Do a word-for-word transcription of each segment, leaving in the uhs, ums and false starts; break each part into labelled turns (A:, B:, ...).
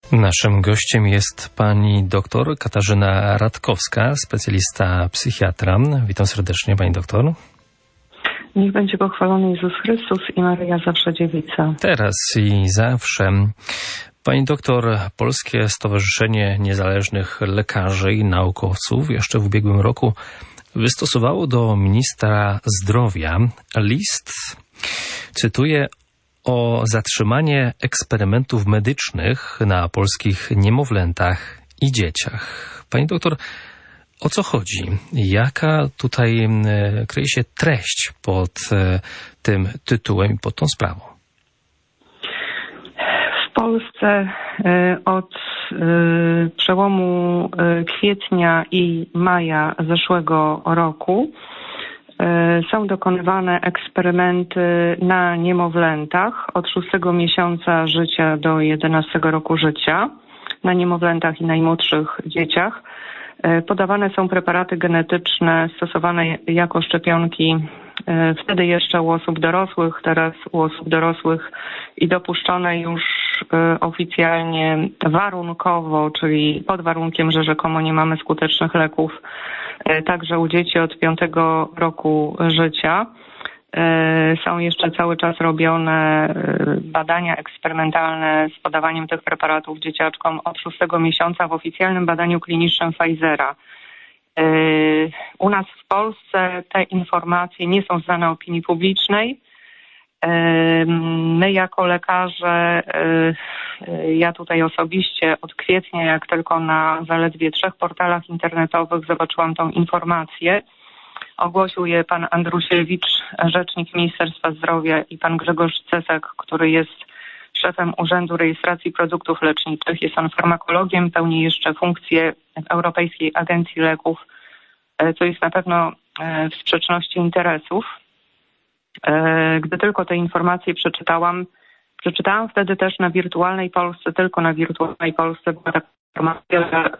A: Naszym gościem jest pani doktor Katarzyna Radkowska, specjalista psychiatra. Witam serdecznie, pani doktor.
B: Niech będzie pochwalony Jezus Chrystus i Maryja zawsze dziewica.
A: Teraz i zawsze. Pani doktor, Polskie Stowarzyszenie Niezależnych Lekarzy i Naukowców jeszcze w ubiegłym roku wystosowało do ministra zdrowia list, cytuję, o zatrzymanie eksperymentów medycznych na polskich niemowlętach i dzieciach. Pani doktor, o co chodzi? Jaka tutaj kryje się treść pod tym tytułem i pod tą sprawą?
B: W Polsce od przełomu kwietnia i maja zeszłego roku są dokonywane eksperymenty na niemowlętach od szóstego miesiąca życia do jedenastego roku życia, na niemowlętach i najmłodszych dzieciach. Podawane są preparaty genetyczne stosowane jako szczepionki wtedy jeszcze u osób dorosłych, teraz u osób dorosłych i dopuszczone już oficjalnie warunkowo, czyli pod warunkiem, że rzekomo nie mamy skutecznych leków, także u dzieci od piątego roku życia. Są jeszcze cały czas robione badania eksperymentalne z podawaniem tych preparatów dzieciaczkom od szóstego miesiąca w oficjalnym badaniu klinicznym Pfizera. U nas w Polsce te informacje nie są znane opinii publicznej. My jako lekarze, ja tutaj osobiście od kwietnia, jak tylko na zaledwie trzech portalach internetowych zobaczyłam tą informację, ogłosił je pan Andrusiewicz, rzecznik Ministerstwa Zdrowia, i pan Grzegorz Cesak, który jest szefem Urzędu Rejestracji Produktów Leczniczych. Jest on farmakologiem, pełni jeszcze funkcję w Europejskiej Agencji Leków, co jest na pewno w sprzeczności interesów. Gdy tylko te informacje przeczytałam, przeczytałam wtedy też na Wirtualnej Polsce, tylko na Wirtualnej Polsce była taka informacja,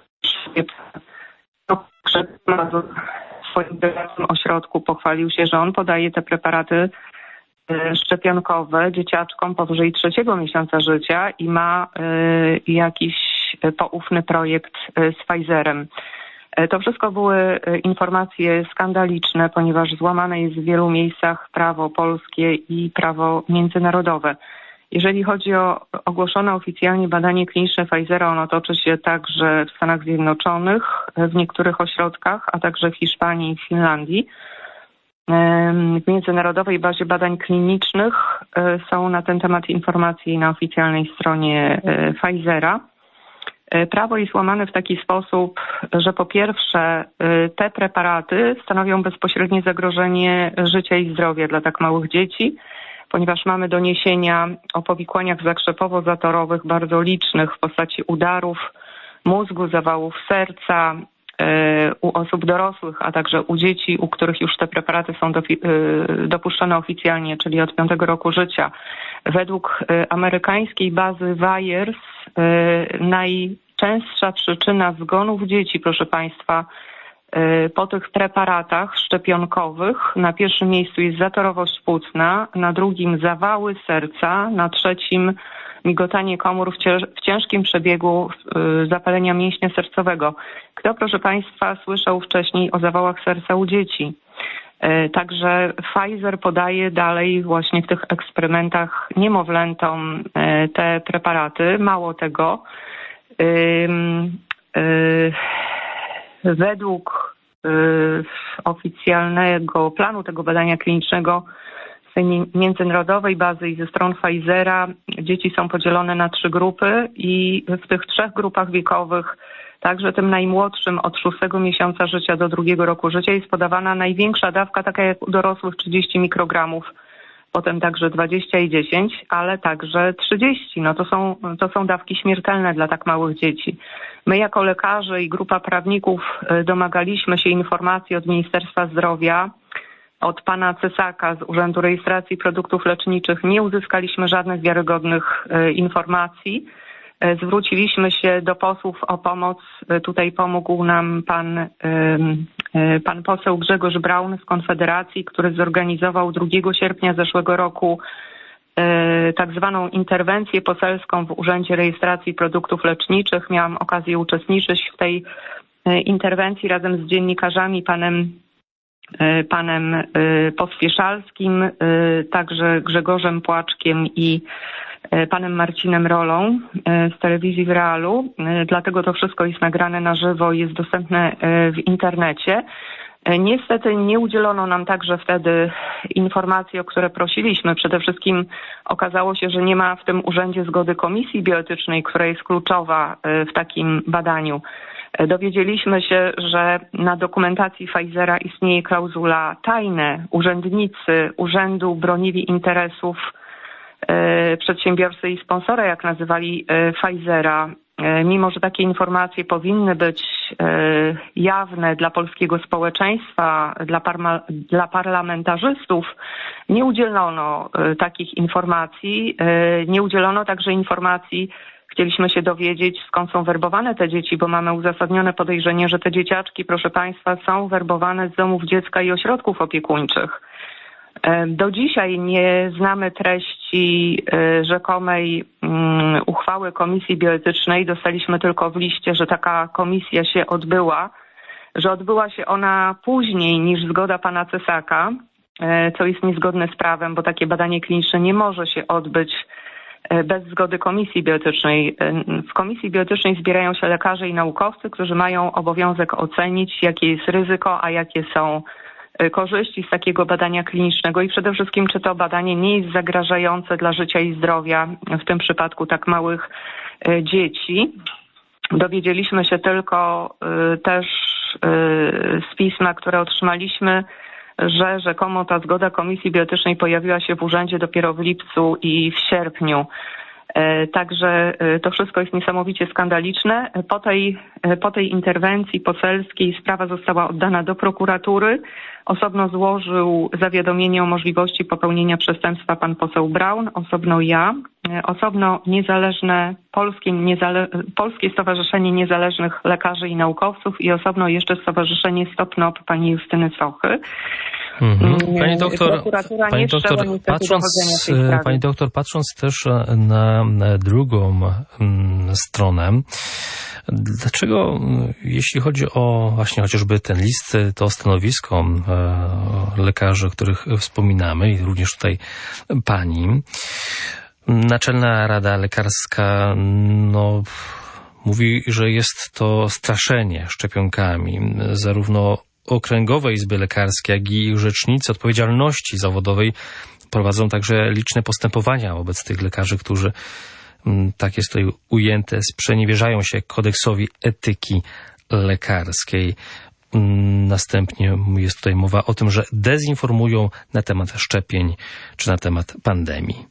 B: że w swoim prywatnym ośrodku pochwalił się, że on podaje te preparaty szczepionkowe dzieciaczkom powyżej trzeciego miesiąca życia i ma jakiś poufny projekt z Pfizerem. To wszystko były informacje skandaliczne, ponieważ złamane jest w wielu miejscach prawo polskie i prawo międzynarodowe. Jeżeli chodzi o ogłoszone oficjalnie badanie kliniczne Pfizera, ono toczy się także w Stanach Zjednoczonych, w niektórych ośrodkach, a także w Hiszpanii i w Finlandii. W Międzynarodowej Bazie Badań Klinicznych są na ten temat informacje na oficjalnej stronie Pfizera. Prawo jest łamane w taki sposób, że po pierwsze te preparaty stanowią bezpośrednie zagrożenie życia i zdrowia dla tak małych dzieci, ponieważ mamy doniesienia o powikłaniach zakrzepowo-zatorowych bardzo licznych w postaci udarów mózgu, zawałów serca u osób dorosłych, a także u dzieci, u których już te preparaty są dopuszczone oficjalnie, czyli od piątego roku życia. Według amerykańskiej bazy VAERS najczęstsza przyczyna zgonów dzieci, proszę Państwa, po tych preparatach szczepionkowych na pierwszym miejscu jest zatorowość płucna, na drugim zawały serca, na trzecim migotanie komór w, cięż, w ciężkim przebiegu zapalenia mięśnia sercowego. Kto, proszę Państwa, słyszał wcześniej o zawałach serca u dzieci? Także Pfizer podaje dalej właśnie w tych eksperymentach niemowlętom te preparaty. Mało tego, według oficjalnego planu tego badania klinicznego z tej międzynarodowej bazy i ze stron Pfizera dzieci są podzielone na trzy grupy i w tych trzech grupach wiekowych, także tym najmłodszym od szóstego miesiąca życia do drugiego roku życia, jest podawana największa dawka, taka jak u dorosłych trzydzieści mikrogramów, potem także dwadzieścia i dziesięć, ale także trzydzieści. No to są, to są dawki śmiertelne dla tak małych dzieci. My jako lekarze i grupa prawników domagaliśmy się informacji od Ministerstwa Zdrowia, od pana Cesaka z Urzędu Rejestracji Produktów Leczniczych. Nie uzyskaliśmy żadnych wiarygodnych informacji. Zwróciliśmy się do posłów o pomoc. Tutaj pomógł nam pan, pan poseł Grzegorz Braun z Konfederacji, który zorganizował drugiego sierpnia zeszłego roku tak zwaną interwencję poselską w Urzędzie Rejestracji Produktów Leczniczych. Miałam okazję uczestniczyć w tej interwencji razem z dziennikarzami, panem, panem Pospieszalskim, także Grzegorzem Płaczkiem i panem Marcinem Rolą z telewizji w Realu. Dlatego to wszystko jest nagrane na żywo i jest dostępne w internecie. Niestety nie udzielono nam także wtedy informacji, o które prosiliśmy. Przede wszystkim okazało się, że nie ma w tym urzędzie zgody komisji bioetycznej, która jest kluczowa w takim badaniu. Dowiedzieliśmy się, że na dokumentacji Pfizera istnieje klauzula tajne. Urzędnicy urzędu bronili interesów przedsiębiorcy i sponsora, jak nazywali Pfizera. Mimo że takie informacje powinny być jawne dla polskiego społeczeństwa, dla, parma, dla parlamentarzystów, nie udzielono takich informacji. Nie udzielono także informacji, chcieliśmy się dowiedzieć, skąd są werbowane te dzieci, bo mamy uzasadnione podejrzenie, że te dzieciaczki, proszę Państwa, są werbowane z domów dziecka i ośrodków opiekuńczych. Do dzisiaj nie znamy treści rzekomej uchwały Komisji Bioetycznej. Dostaliśmy tylko w liście, że taka komisja się odbyła, że odbyła się ona później niż zgoda pana Cesaka, co jest niezgodne z prawem, bo takie badanie kliniczne nie może się odbyć bez zgody Komisji Bioetycznej. W Komisji Bioetycznej zbierają się lekarze i naukowcy, którzy mają obowiązek ocenić, jakie jest ryzyko, a jakie są korzyści z takiego badania klinicznego i przede wszystkim, czy to badanie nie jest zagrażające dla życia i zdrowia, w tym przypadku tak małych dzieci. Dowiedzieliśmy się tylko też z pisma, które otrzymaliśmy, że rzekomo ta zgoda Komisji Bioetycznej pojawiła się w urzędzie dopiero w lipcu i w sierpniu. Także to wszystko jest niesamowicie skandaliczne. Po tej, po tej interwencji poselskiej sprawa została oddana do prokuratury. Osobno złożył zawiadomienie o możliwości popełnienia przestępstwa pan poseł Braun, osobno ja, osobno niezależne Polskie, niezale, Polskie Stowarzyszenie Niezależnych Lekarzy i Naukowców i osobno jeszcze Stowarzyszenie Stop N O P pani Justyny Sochy.
A: Mhm. Pani doktor, pani doktor, patrząc, pani doktor, patrząc też na drugą stronę, dlaczego, jeśli chodzi o właśnie chociażby ten list, to stanowisko lekarzy, o których wspominamy i również tutaj pani, Naczelna Rada Lekarska no, mówi, że jest to straszenie szczepionkami, zarówno Okręgowe Izby Lekarskie, jak i rzecznicy odpowiedzialności zawodowej prowadzą także liczne postępowania wobec tych lekarzy, którzy, tak jest tutaj ujęte, sprzeniewierzają się kodeksowi etyki lekarskiej. Następnie jest tutaj mowa o tym, że dezinformują na temat szczepień czy na temat pandemii.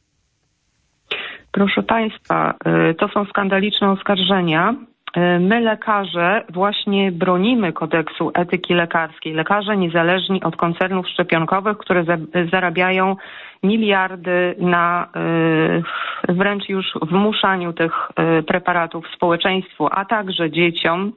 B: Proszę Państwa, to są skandaliczne oskarżenia. My, lekarze, właśnie bronimy kodeksu etyki lekarskiej. Lekarze niezależni od koncernów szczepionkowych, które zarabiają miliardy na wręcz już wmuszaniu tych preparatów społeczeństwu, a także dzieciom.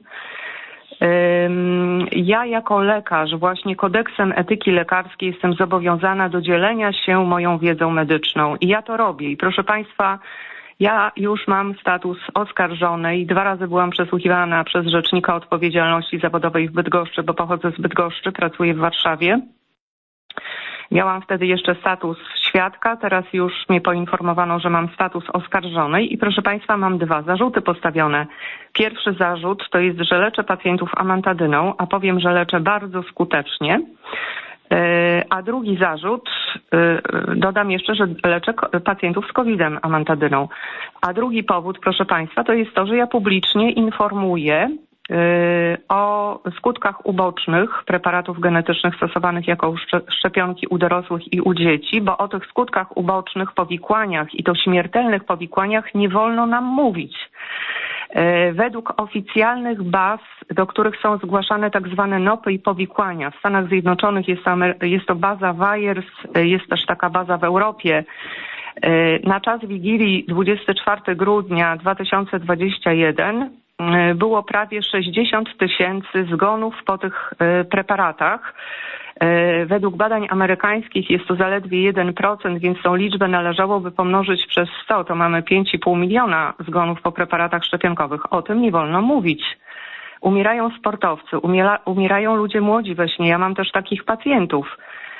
B: Ja jako lekarz właśnie kodeksem etyki lekarskiej jestem zobowiązana do dzielenia się moją wiedzą medyczną i ja to robię. I proszę Państwa, ja już mam status oskarżonej. Dwa razy byłam przesłuchiwana przez Rzecznika Odpowiedzialności Zawodowej w Bydgoszczy, bo pochodzę z Bydgoszczy, pracuję w Warszawie. Miałam wtedy jeszcze status świadka, teraz już mnie poinformowano, że mam status oskarżonej i proszę Państwa, mam dwa zarzuty postawione. Pierwszy zarzut to jest, że leczę pacjentów amantadyną, a powiem, że leczę bardzo skutecznie. A drugi zarzut, dodam jeszcze, że leczę pacjentów z kowidem amantadyną. A drugi powód, proszę Państwa, to jest to, że ja publicznie informuję o skutkach ubocznych preparatów genetycznych stosowanych jako szczepionki u dorosłych i u dzieci, bo o tych skutkach ubocznych, powikłaniach i to śmiertelnych powikłaniach nie wolno nam mówić. Według oficjalnych baz, do których są zgłaszane tak zwane N O P-y i powikłania, w Stanach Zjednoczonych jest to, jest to baza Wires, jest też taka baza w Europie. Na czas Wigilii dwudziestego czwartego grudnia dwa tysiące dwudziestego pierwszego było prawie sześćdziesiąt tysięcy zgonów po tych preparatach. Według badań amerykańskich jest to zaledwie jeden procent, więc tą liczbę należałoby pomnożyć przez sto. To mamy pięć i pół miliona zgonów po preparatach szczepionkowych. O tym nie wolno mówić. Umierają sportowcy, umiera, umierają ludzie młodzi we śnie. Ja mam też takich pacjentów.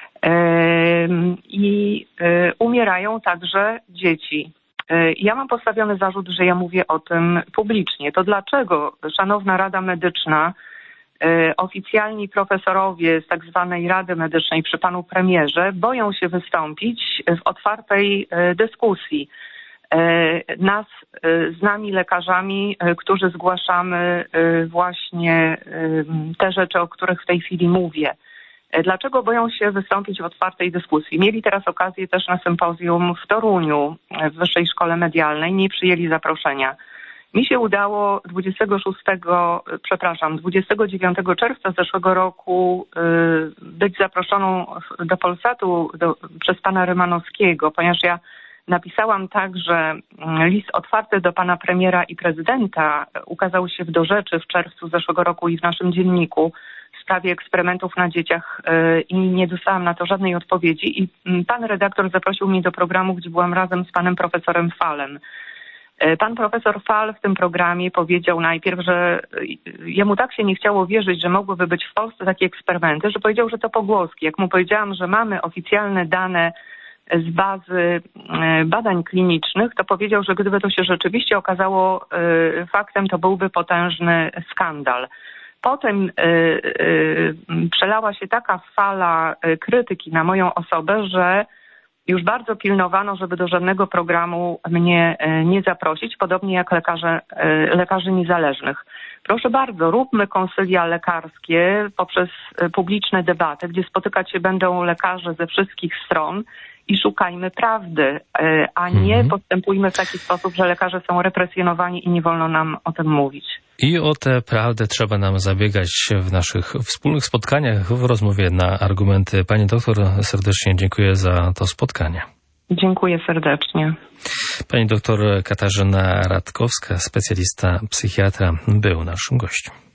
B: I umierają także dzieci. Ja mam postawiony zarzut, że ja mówię o tym publicznie. To dlaczego Szanowna Rada Medyczna, oficjalni profesorowie z tak zwanej Rady Medycznej przy panu premierze boją się wystąpić w otwartej dyskusji? Nas z nami, lekarzami, którzy zgłaszamy właśnie te rzeczy, o których w tej chwili mówię. Dlaczego boją się wystąpić w otwartej dyskusji? Mieli teraz okazję też na sympozjum w Toruniu, w Wyższej Szkole Medialnej, nie przyjęli zaproszenia. Mi się udało dwudziestego szóstego, przepraszam, dwudziestego dziewiątego czerwca zeszłego roku być zaproszoną do Polsatu do, przez pana Rymanowskiego, ponieważ ja napisałam także list otwarty do pana premiera i prezydenta. Ukazał się w Do Rzeczy w czerwcu zeszłego roku i w naszym dzienniku w sprawie eksperymentów na dzieciach i nie dostałam na to żadnej odpowiedzi. I pan redaktor zaprosił mnie do programu, gdzie byłam razem z panem profesorem Falem. Pan profesor Fal w tym programie powiedział najpierw, że jemu tak się nie chciało wierzyć, że mogłyby być w Polsce takie eksperymenty, że powiedział, że to pogłoski. Jak mu powiedziałam, że mamy oficjalne dane z bazy badań klinicznych, to powiedział, że gdyby to się rzeczywiście okazało faktem, to byłby potężny skandal. Potem przelała się taka fala krytyki na moją osobę, że już bardzo pilnowano, żeby do żadnego programu mnie nie zaprosić, podobnie jak lekarze, lekarzy niezależnych. Proszę bardzo, róbmy konsylia lekarskie poprzez publiczne debaty, gdzie spotykać się będą lekarze ze wszystkich stron i szukajmy prawdy, a nie mhm. postępujmy w taki sposób, że lekarze są represjonowani i nie wolno nam o tym mówić.
A: I o tę prawdę trzeba nam zabiegać w naszych wspólnych spotkaniach, w rozmowie na argumenty. Pani doktor, serdecznie dziękuję za to spotkanie.
B: Dziękuję serdecznie.
A: Pani doktor Katarzyna Radkowska, specjalista psychiatra, był naszym gościem.